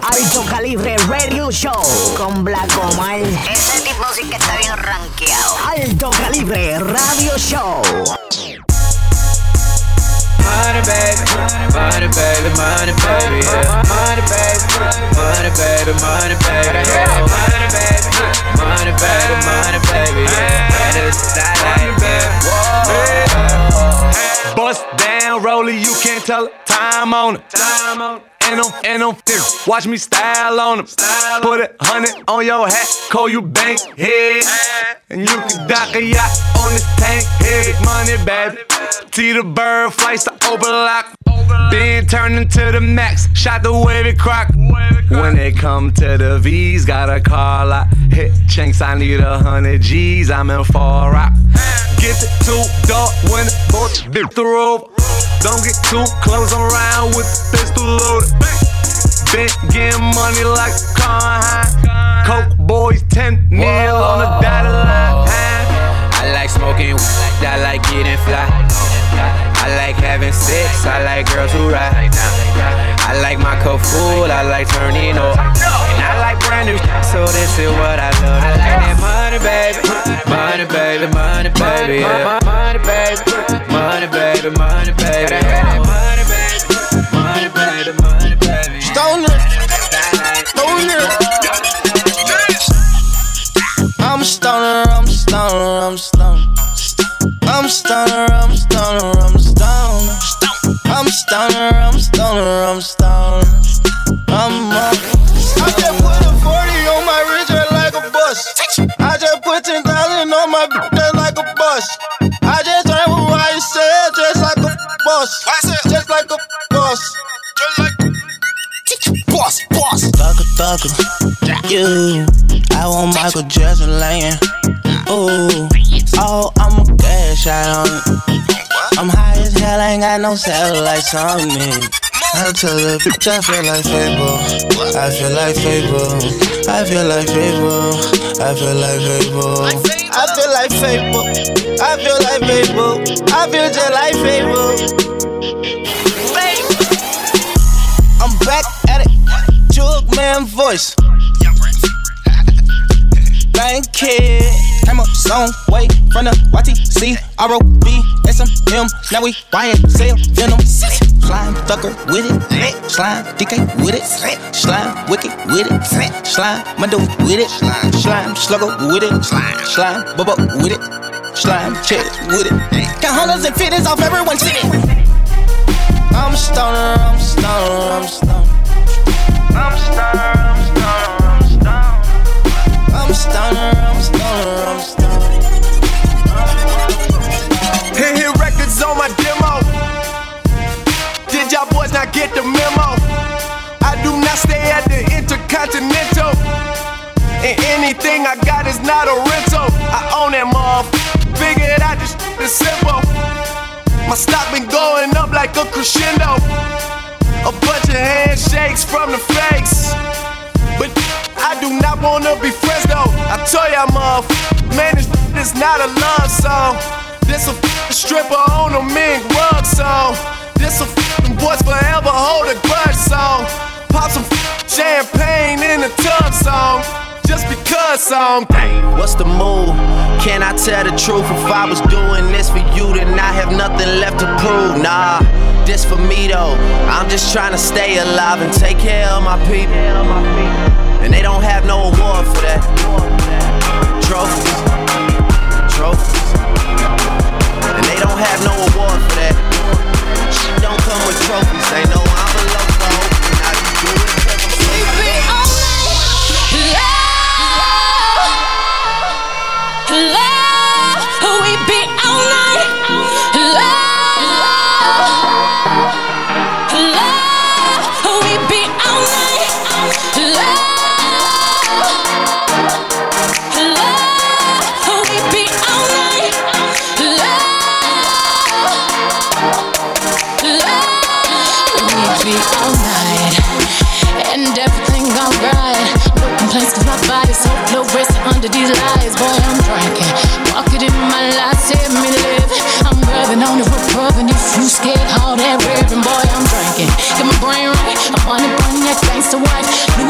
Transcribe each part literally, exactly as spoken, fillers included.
Alto Calibre Radio Show con Black Omar. Ese tipo sí que está bien rankeado. Alto Calibre Radio Show. Money baby, money baby, money baby, yeah. Money baby, money baby, money baby, yeah. Money baby, money baby, money baby, yeah. That is that money baby. Bust down, Rollie, you can't tell it. Time on it. Time on it. And on, and on, watch me style on them. Put a hundred on your hat, call you bank head. And you can dock a yacht on this tank head. Big money, baby. T the bird flights to overlock. Then turn into the max, shot the wavy crock. When it come to the V's, got a car lot. Hit chinks, I need a hundred G's, I'm in Far Rock. Get it too dark when it both dip the rope. Don't get too close, I'm around with the pistol loaded. Been getting money like a car high. Coke boys, ten mil on the dotted line. I like smoking, I like getting fly. I like having sex, I like girls who ride. I like my cup full, I like turning up. And I like brand new, so this is what I love. I like that money, baby. Money, baby, money, baby, yeah. Money, baby, money, baby, money, baby, yeah. Money, baby, money, baby, money, baby. Stoner, stoner. I'm a stoner, I'm a stoner, I'm a stoner. I'm a stoner, I'm a stoner, I'm a stoner. I'm a stoner, I'm a stoner, I'm a stoner. I'm a. I just put a forty on my wrist just like a bus. I just put ten thousand on my bitch just like a bus. I just drank with what you said just like a bus. Just like a bus. Just like boss, boss. Thugger, thugger. You. I want Michael Jackson laying. Ooh. Oh, I'm a gas shot on it. I'm high as hell, I ain't got no satellites on me. I tell the bitch I feel like Fable. I feel like Fable. I feel like Fable. I feel like Fable. I feel like Fable. I feel like Fable. I feel just like Fable. I'm back at it. Jug man voice. Thank you. I'm a song way from the Y T C R O B S M M. Now we Y S L Venom. Slime thugger with it. Slime D K with it. Slime wicked with it. Slime Mundo with it. Slime slugger with it. Slime bubba with it. Slime chick with it. Got hundreds and fifties off everyone's feet. I'm a stoner, I'm a stoner, I'm a stoner. I'm a stoner, I'm a stoner. I'm a stoner, I'm a stoner, I'm a stoner. Hit hit records on my demo. Did y'all boys not get the memo? I do not stay at the Intercontinental. And anything I got is not a rental. I own that motherfucker. Figured out this shit is simple. My stock been going up like a crescendo. A bunch of handshakes from the fakes. But I do not wanna be friends though. I tell y'all motherfucker, man, this is not a love song. This a f***ing stripper on a mink rug song. This a f***ing boys forever hold a grudge song. Pop some f***ing champagne in the tub song. Just because song. What's the move? Can I tell the truth? If I was doing this for you, then I have nothing left to prove. Nah, this for me though. I'm just trying to stay alive and take care of my people. And they don't have no award for that. Trophies, trophies. And they don't have no award for that. Shit don't come with trophies. They know I'm a loco. And I can do it cause I'm so we be all night, love, love. We be all night, love, love. We be all night, love. All night, and everything alright. No complaints cause my body's so low rest under these lights. Boy, I'm drinking, walking in my life, set me living. I'm rubbing on the roof, rubbing if you scared all that ribbon. Boy, I'm drinking, get my brain right. I'm on it, on that gangsta wife.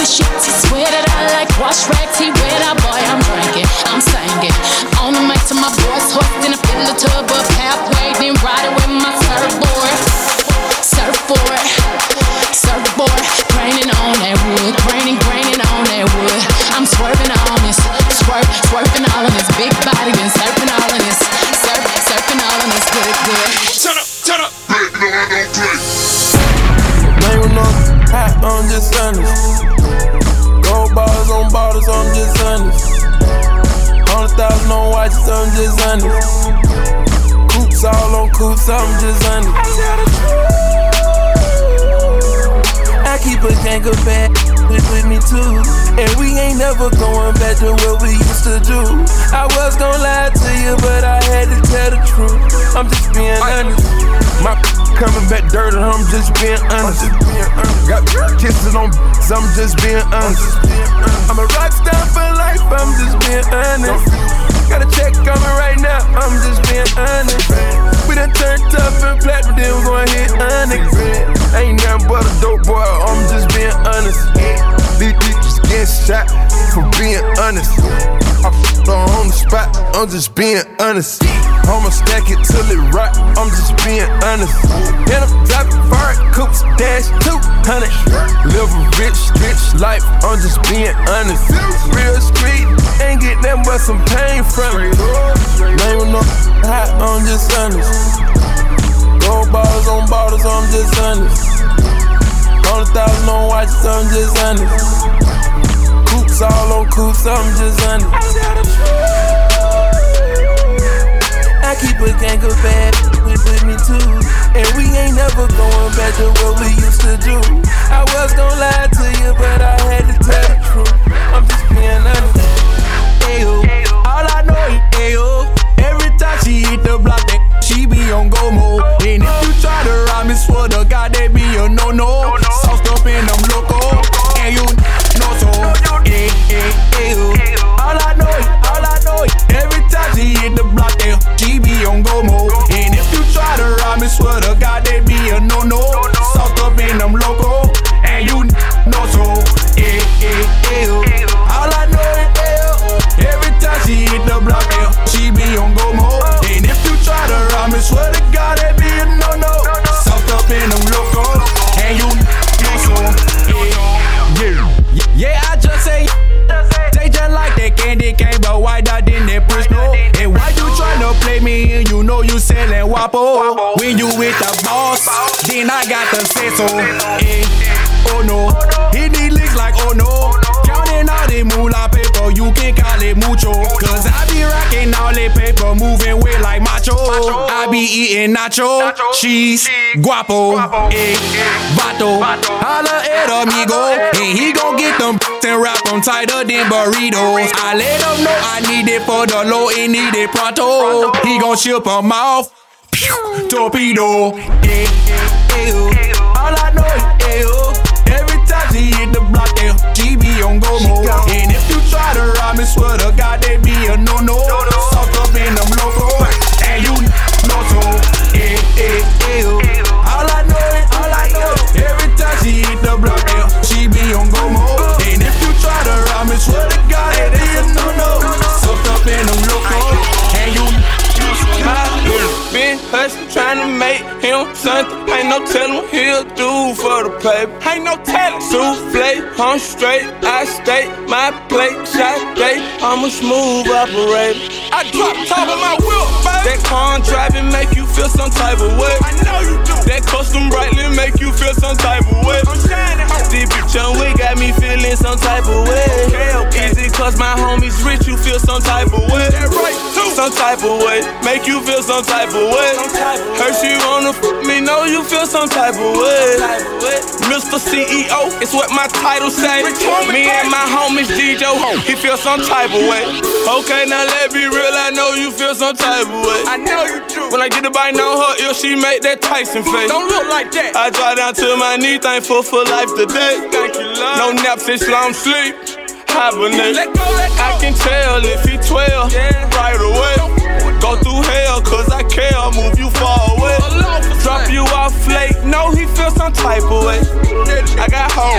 swear that I like wash rags. He wear that boy, I'm drinking, I'm singing. On the mic to my boys, hooked in a fiddle tub, a pathway, then riding with my surfboard. Surfboard, surfboard, graining on that wood, graining, graining on that wood. I'm swerving on this, swerve, swerving all on this big body, then surfing all on this, surf, surfing all on this good, good. Turn up, turn up. Name no hot, I'm just honest. Gold bars on bottles, I'm just honest. Hundred thousand on watches, I'm just honest. Coops all on coops, I'm just honest. I keep a gang of bad with, with me too. And we ain't never going back to what we used to do. I was gon' lie to you, but I had to tell the truth. I'm just being honest. My coming back dirty, I'm just being honest. Got kisses on, I'm just being honest. I'm a rock star for life, I'm just being honest. Got a check coming right now, I'm just being honest. We done turned tough and flat, but then we gon' hit honest. Ain't nothing but a dope boy, I'm just being honest. These bitches getting shot for being honest. I f***ed on the spot, I'm just being honest. I'ma stack it till it rock, I'm just being honest. And I'm dropping fire coops, dash two hundred. Live a rich, rich life, I'm just being honest. Real street, ain't get nothing but some pain from it. Name no hot, I'm just honest. Gold bars on bottles, I'm just honest. Hundred thousand on watches, I'm just honest. Coops all on coops, I'm just honest. I keep a gang of bad with, with me too. And we ain't never going back to what we used to do. I was gon' lie to you, but I had to tell the truth. I'm just being honest. Ayo, all I know is ayo. Every time she hit the block, that she be on go mode. And if you try to rob me, swear to God, that be a no-no. Sauced up in them loco, and you know so. Eh, eh, ayo. All I know is, all I know is, every time she hit the block, that she be on go mode. And if you try to rob me, swear to God, that be a no-no. Sauced up in them loco, and you know so. Eh, eh, ayo. All I know is, ayo. Every time she hit the block, yeah, she be on go mode. And if you try to rob me, swear to God, that be a no-no. Soft up in them loco, and you know so. Yeah, yeah, yeah, I just say, they just like that candy cane, but why not in that push no? And why you tryna play me and you know you sellin' Wapo? When you with the boss, then I got to say so. Eh, oh no, he need licks like oh no. Counting all the moolah paper, you can call it mucho. Cause I be rocking all the paper, moving weight like macho. I be eating nacho, cheese, guapo, eh, vato. Holla at amigo, and he gon' get them and wrap them tighter than burritos. I let him know I need it for the low and need it pronto. He gon' ship them off, pew, torpedo, eh, eh, all I know is ayo. Every time she hit the block, yeah, she be on go mode. And if you try to rob me, swear to God, they be a no-no. Soft up in them loco, and you know so. Eh, eh, eh, all I know is, all I know is, every time she hit the block, yeah, she be on go mode. And if you try to rob me, swear to God, they be a no-no. Soft up in them loco, and you know so. I've been hustling, trying to make him something. Ain't no tellin' he'll do for the paper. Ain't no tellin'. Souffle, I'm straight, I stay my plate, shot day. I'm a smooth operator. I drop top of my wheel, baby. That car driving make you feel some type of way. I know you do. That custom brightly make you feel some type of way. I'm shining. This bitch on we got me feeling some type of way. Okay, okay. Is it cause my homies rich, you feel some type of way? That right, too. Some type of way, make you feel some type of way. Heard she wanna f me, know you feel some type of way. Mister C E O, it's what my title say. Me and my homies D J, he feel some type of way. Okay, now let me real, I know you feel some type of way. I know you do. When I get the bite on her ear, she make that Tyson face. Don't look like that. I drop down to my knee, thankful for life today. Thank you, love. No naps, it's long sleep. Hibernate. Let go, let go. I can tell if he twelve, yeah, right away. Go through hell, cause I care, move you far away. Drop you off late, know he feel some type of way. I got home,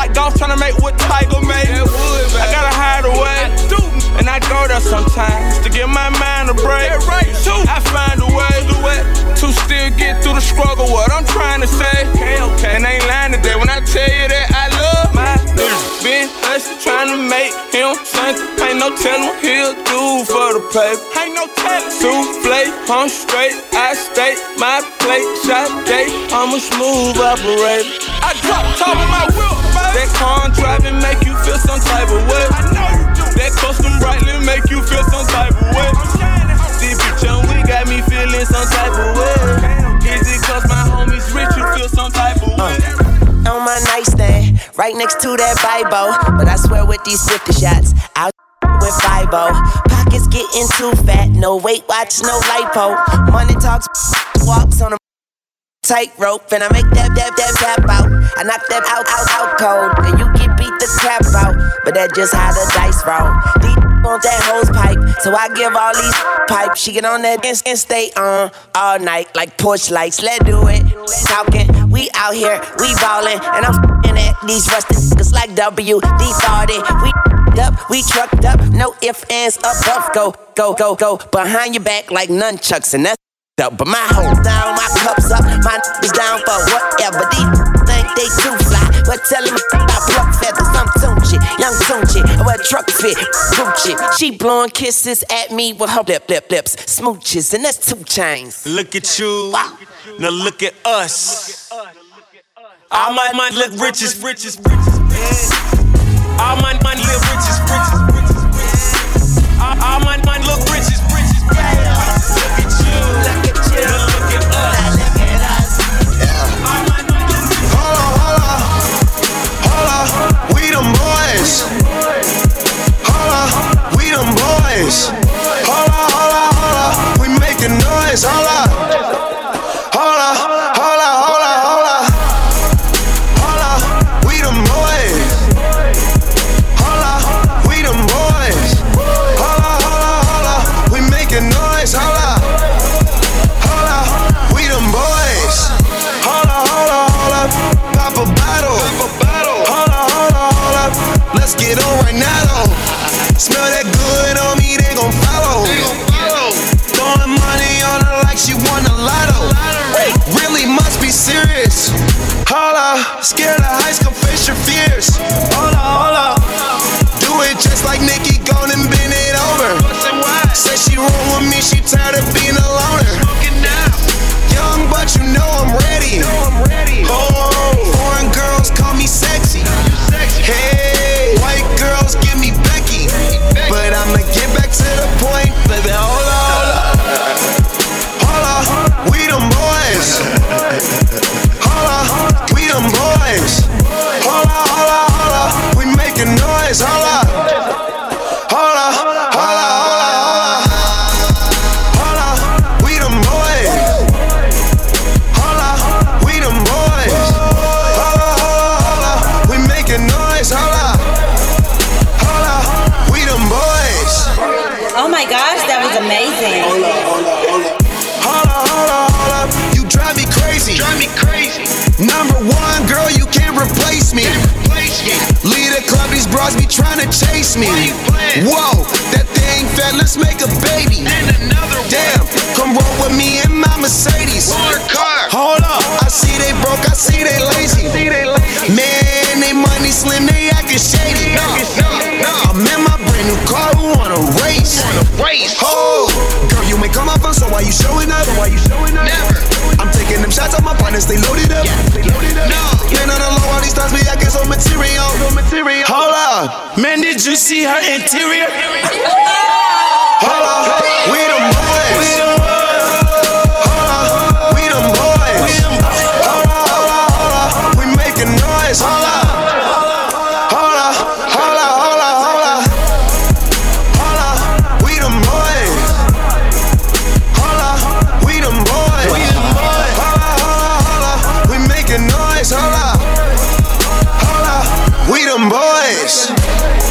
like golf tryna make what Tiger made. I gotta hide away, and I go there sometimes to give my mind a break. I find a way to still get through the struggle. What I'm trying to say, and I ain't lying today when I tell you that I love my nigga. Been hustling, trying to make him something. Ain't no telling what he'll do for the paper. Ain't no telling. Souffle, I'm straight, I stay my plate. Shot day, I'm a smooth operator. I drop top of my wheel, baby. That car driving make you feel some type of way. I know you do. That custom brightly make you feel some type of way. This bitch on we got me feeling some type of way. Is it cause my homies rich you feel some type of way? Uh, on my nightstand, right next to that Bible. But I swear with these fifty shots, I'll with five-oh. Pockets getting too fat, no weight watch, no lipo. Money talks, walks on a tightrope, and I make that, that, that tap out. I knock that out, out, out cold, and you get beat the crap out. But that's just how the dice roll. These want that hose pipe, so I give all these pipes. She get on that and, and stay on all night like push lights. Let's do it. Talking, we out here, we ballin', and I'm f***ing at these rusted niggas like W D forty. We up, we trucked up, no ifs, ands, up, up, go, go, go, go. Behind your back like nunchucks, and that's up. But my hoes down, my cups up, my niggas down for whatever. These think they too fly, but tell them I pluck feathers. I'm Tunchi, young Tunchi, I wear truck fit, Gucci. She blowing kisses at me with her lip, lip, lips, smooches, and that's two chains. Look at you, wow. Now look at us. All my money look riches, riches, riches. All my money look riches, riches, riches. All, all my money look riches, riches. Look at you, look at you, look at us. Look at us. Yeah. All my money look riches. Hold on, hold on, hold on. We them boys. Hold on, we them boys. Hold on, hold on, hold on. We making noise. Hold on, hold on, hold on, hold on, hold on. Hold on, we them boys. Hold on, we them boys. Hold on, hold on, hold on. We making noise. Hold on, hold on, we them boys. Hold on, hold on, hold on. Pop a bottle. Hold on, hold on, hold on. Let's get on right now though. Smell that good on me, they gon' follow. Throwing money on her like she won a lotto. Really must be serious. Hold up, scared of heights, come face your fears. Hold up, hold up. Do it just like Nicki, go and bend it over. Say she roll with me, she tired of being a loner. Young, but you know I'm ready. Oh, foreign girls call me sexy. Hey, white girls give me Becky. But I'ma get back to the point, baby. Hold on, hold on. Hold on, we them boys. Hold on, we them boys. Hold on, hold on, hold on. We making noise. Hold on, hold on, hold on, hold on. Hold on, we them boys. Hold on, we them boys. Hold on, hold on, we making noise. Hold on, hold on, we them boys. Oh my gosh, that was amazing. Hold up, hold up, hold up. Hold up, hold up, hold up. You drive me crazy. Drive me crazy. Number one, girl, you can't replace me. Lead a club, these bras be trying to chase me. Whoa, that thing fat, let's make a baby. Damn, come roll with me in my Mercedes. Hold up, I see they broke, I see they lazy. Man, they money slim, they acting shady. I'm in my brand new car, who wanna race? Oh, girl, you may come up on, so why you showing up? Why you showing up? Never. I'm taking them shots on my partners, they loaded up. No, man on the low, all these times be acting so material. Hold up, man, did you see her interior? Hold up, we them boys. Hold up, we them boys. Hold up, hold up, hold up, we making noise. Hold up, hold up, hold up, hold up, hold up. Hold up, we them boys. Hold up, we them boys. Hold up, hold up, hold up, we making noise. Hold up, hold up, we them boys.